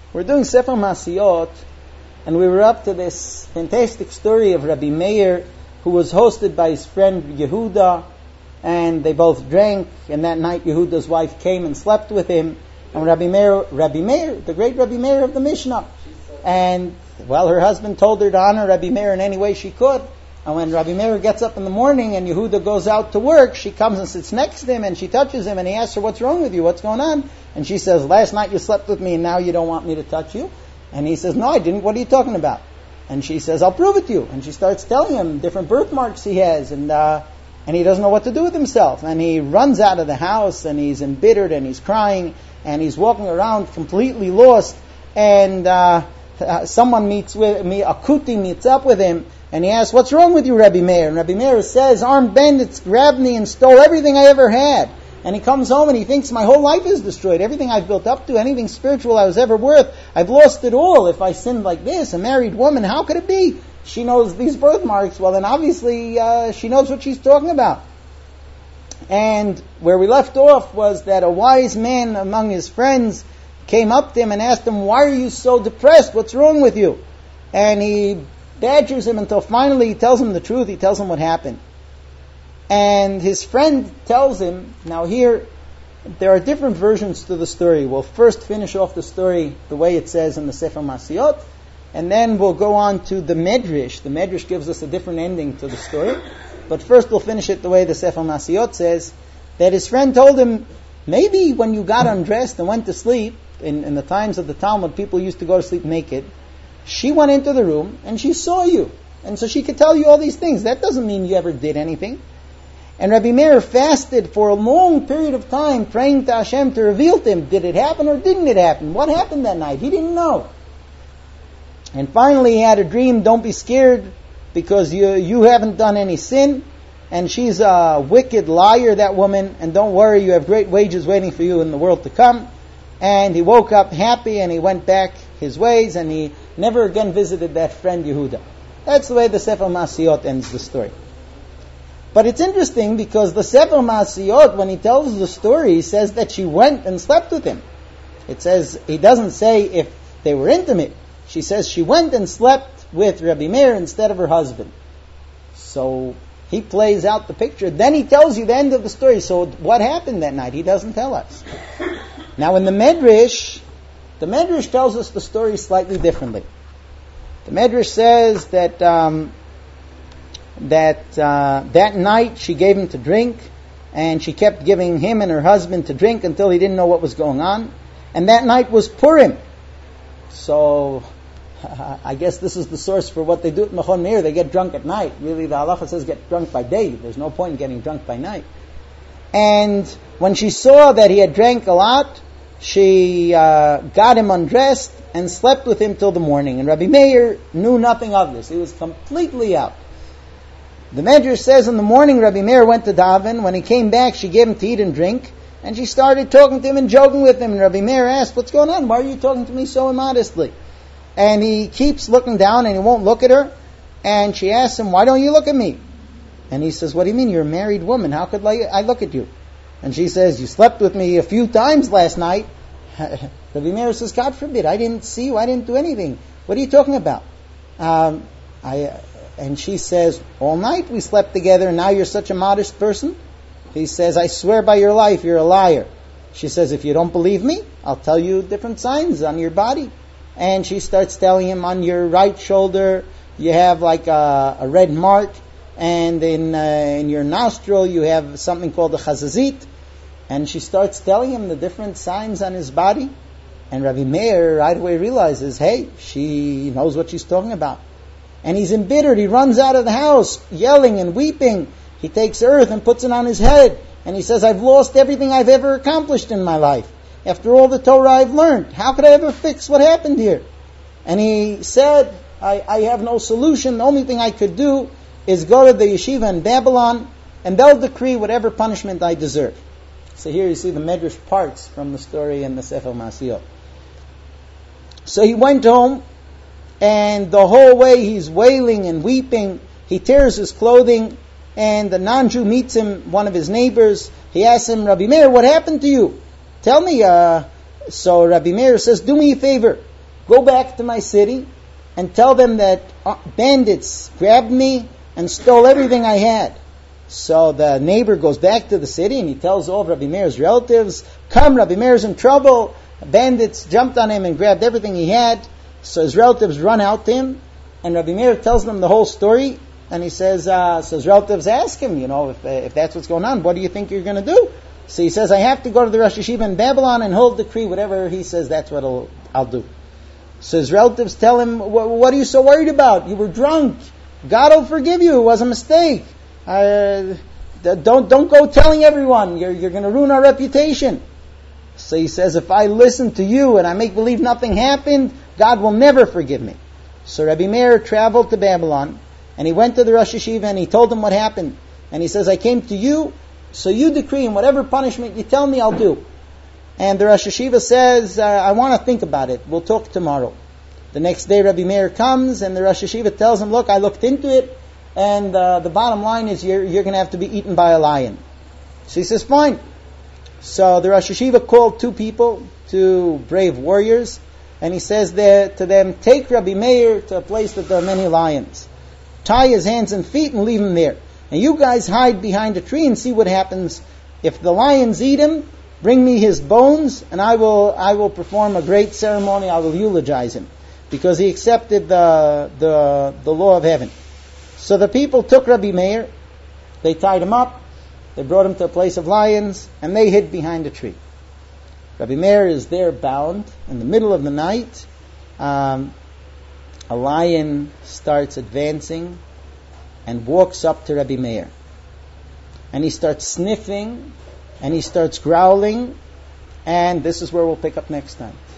We're doing Sefer Masiyot, and we were up to this fantastic story of Rabbi Meir, who was hosted by his friend Yehuda, and they both drank, and that night Yehuda's wife came and slept with him, and Rabbi Meir, the great Rabbi Meir of the Mishnah. And, well, her husband told her to honor Rabbi Meir in any way she could. And when Rabbi Meir gets up in the morning and Yehuda goes out to work, she comes and sits next to him and she touches him and he asks her, "What's wrong with you? What's going on?" And she says, "Last night you slept with me and now you don't want me to touch you." And he says, "No, I didn't. What are you talking about?" And she says, "I'll prove it to you." And she starts telling him different birthmarks he has, and he doesn't know what to do with himself. And he runs out of the house and he's embittered and he's crying and he's walking around completely lost. And someone meets with me, a kuti meets up with him, and he asks, "What's wrong with you, Rabbi Meir?" And Rabbi Meir says, "Armed bandits grabbed me and stole everything I ever had." And he comes home and he thinks, "My whole life is destroyed. Everything I've built up to, anything spiritual I was ever worth, I've lost it all. If I sinned like this, a married woman, how could it be? She knows these birthmarks." Well, then obviously she knows what she's talking about. And where we left off was that a wise man among his friends came up to him and asked him, "Why are you so depressed? What's wrong with you?" And he badgers him until finally he tells him the truth. He tells him what happened. And his friend tells him, now here, there are different versions to the story. We'll first finish off the story the way it says in the Sefer Masiyot, and then we'll go on to the Medrash. The Medrash gives us a different ending to the story. But first we'll finish it the way the Sefer Masiyot says, that his friend told him, maybe when you got undressed and went to sleep, in the times of the Talmud, people used to go to sleep naked, she went into the room and she saw you. And so she could tell you all these things. That doesn't mean you ever did anything. And Rabbi Meir fasted for a long period of time, praying to Hashem to reveal to him, did it happen or didn't it happen? What happened that night? He didn't know. And finally he had a dream, don't be scared, because you haven't done any sin, and she's a wicked liar, that woman, and don't worry, you have great wages waiting for you in the world to come. And he woke up happy and he went back his ways and he never again visited that friend Yehuda. That's the way the Sefer Masiyot ends the story. But it's interesting because the Sefer Masiyot, when he tells the story, he says that she went and slept with him. It says, he doesn't say if they were intimate. She says she went and slept with Rabbi Meir instead of her husband. So he plays out the picture. Then he tells you the end of the story. So what happened that night? He doesn't tell us. Now in the Medrash tells us the story slightly differently. The Medrash says that that night she gave him to drink, and she kept giving him and her husband to drink until he didn't know what was going on. And that night was Purim. So I guess this is the source for what they do at Mechon Meir. They get drunk at night. Really, the halacha says get drunk by day. There's no point in getting drunk by night. And when she saw that he had drank a lot, she got him undressed and slept with him till the morning. And Rabbi Meir knew nothing of this. He was completely out. The Medrash says in the morning Rabbi Meir went to daven. When he came back, she gave him to eat and drink. And she started talking to him and joking with him. And Rabbi Meir asked, "What's going on? Why are you talking to me so immodestly?" And he keeps looking down and he won't look at her. And she asks him, "Why don't you look at me?" And he says, "What do you mean? You're a married woman. How could I look at you?" And she says, "You slept with me a few times last night." Rabbi Meir says, "God forbid, I didn't see you, I didn't do anything. What are you talking about?" And she says, "All night we slept together and now you're such a modest person?" He says, "I swear by your life, you're a liar." She says, "If you don't believe me, I'll tell you different signs on your body." And she starts telling him, on your right shoulder you have like a red mark, and in your nostril you have something called the chazazit. And she starts telling him the different signs on his body. And Rabbi Meir right away realizes, hey, she knows what she's talking about. And he's embittered. He runs out of the house yelling and weeping. He takes earth and puts it on his head. And he says, "I've lost everything I've ever accomplished in my life. After all the Torah I've learned, how could I ever fix what happened here?" And he said, I have no solution. The only thing I could do is go to the yeshiva in Babylon, and they'll decree whatever punishment I deserve. So here you see the Medrash parts from the story in the Sefer Masiyot. So he went home, and the whole way he's wailing and weeping. He tears his clothing, and the non-Jew meets him, one of his neighbors. He asks him, "Rabbi Meir, what happened to you? Tell me." So Rabbi Meir says, "Do me a favor. go back to my city and tell them that bandits grabbed me and stole everything I had. So the neighbor goes back to the city and he tells all of Rabbi Meir's relatives, come, Rabbi Meir's in trouble. Bandits jumped on him and grabbed everything he had. So his relatives run out to him, and Rabbi Meir tells them the whole story. And he says, so his relatives ask him, if that's what's going on, what do you think you're going to do? So he says, I have to go to the Rosh Yeshiva in Babylon and he'll decree whatever he says, that's what I'll do. So his relatives tell him, what are you so worried about? You were drunk. God will forgive you. It was a mistake. Don't go telling everyone. You're going to ruin our reputation. So he says, if I listen to you and I make believe nothing happened, God will never forgive me. So Rabbi Meir traveled to Babylon, and he went to the Rosh Yeshiva and he told him what happened. And he says, I came to you, so you decree, and whatever punishment you tell me, I'll do. And the Rosh Yeshiva says, I want to think about it. We'll talk tomorrow. The next day Rabbi Meir comes, and the Rosh Yeshiva tells him, look, I looked into it, and the bottom line is you're going to have to be eaten by a lion. So he says, fine. So the Rosh Yeshiva called two brave warriors, and he says to them, take Rabbi Meir to a place that there are many lions. Tie his hands and feet and leave him there. And you guys hide behind a tree and see what happens. If the lions eat him, bring me his bones, and I will perform a great ceremony. I will eulogize him, because he accepted the law of heaven. So the people took Rabbi Meir, they tied him up, they brought him to a place of lions, and they hid behind a tree. Rabbi Meir is there bound. In the middle of the night, a lion starts advancing and walks up to Rabbi Meir. And he starts sniffing, and he starts growling, and this is where we'll pick up next time.